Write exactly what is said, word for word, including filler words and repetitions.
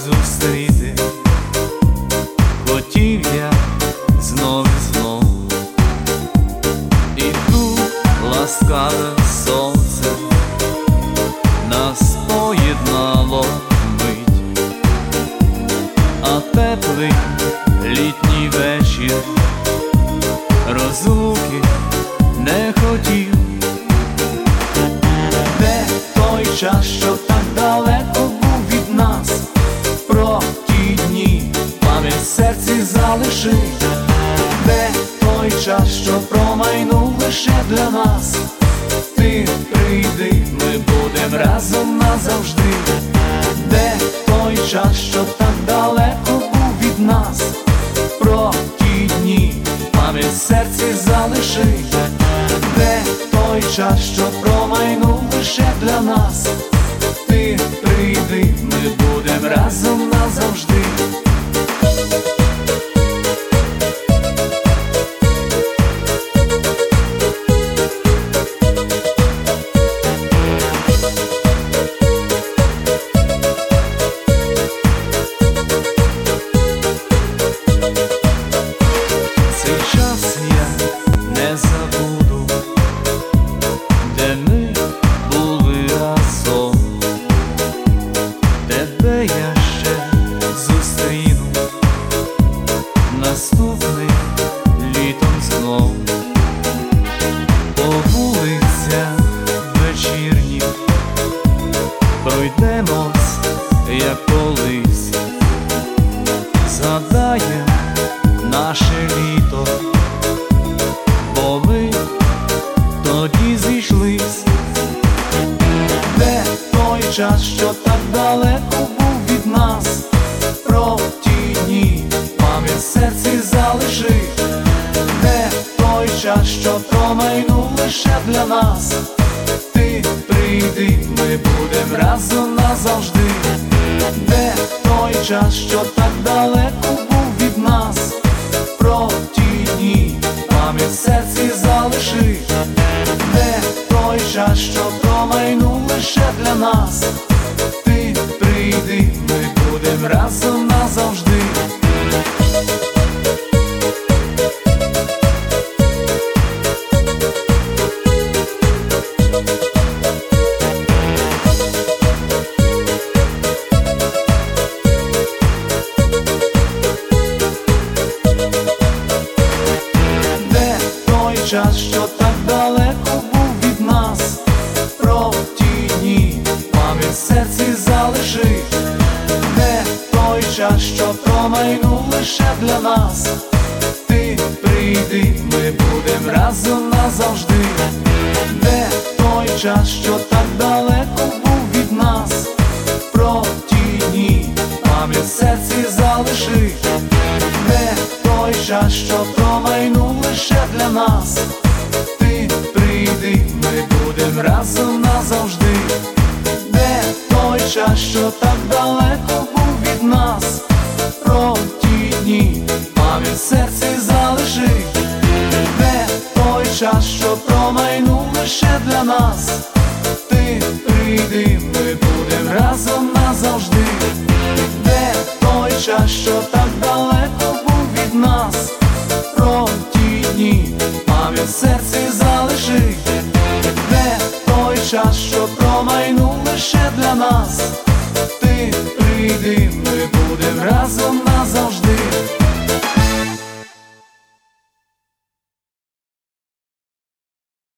зустріти хотів я знов і знов, і тут ласкаве сонце нас поєднало мить, а теплий літній вечір розлуки не хотів. Де той час, що так далеко був від нас, про ті дні пам'ять в серці залишить. Де той час, що промайнув лише для нас, ти прийди, ми будем разом назавжди. Де той час, що так далеко був від нас, про ті дні пам'ять в серці залишить. Де той час, що промайнув лише для нас, ти прийди, ми будем разом назавжди. Цей час я не забуду, де ми були разом. Тебе я ще зустріну наступним літом знов. По вулицях вечірніх пройдемось, як колись, згадаєм наше літо, бо ми тоді зійшлись. Де той час, що так далеко був від нас, про ті дні пам'ять в серці залишить. Де той час, що промайнув лише для нас, ти прийди, ми будем разом назавжди. Де той час, що так далеко був від нас, про ті дні пам'ять в серці залишить. Де той час, що промайнув лише для нас, ти прийди, ми будем разом назавжди. Час, що так далеко був від нас, про ті дні пам'ять в серці залишить. Де той час, що промайнув лише для нас, ти прийди, ми будем разом назавжди. Де той час, що так далеко був від нас, про ті дні пам'ять в серці залишить. Де той час, що промайнув лише для нас, ти прийди, ми будем разом назавжди. Де той час, що так далеко був від нас, про ті дні пам'ять в серці залишить. Де той час, що промайнув лише для нас, ти прийди, ми будем разом назавжди. Де той час, що так далеко був від нас, про ті дні пам'ять в серці залишить. Де той час, що промайнув лише для нас, ти прийди, ми будем разом.